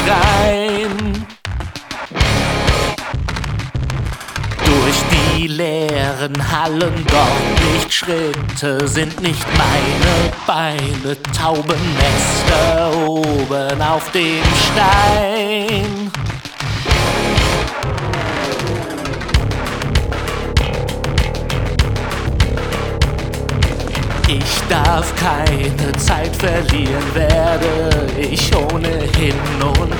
rein. Durch die leeren Hallen, dort nicht Schritte, sind nicht meine Beine, Taubennester oben auf dem Stein. Ich darf keine Zeit verlieren, werde ich ohnehin und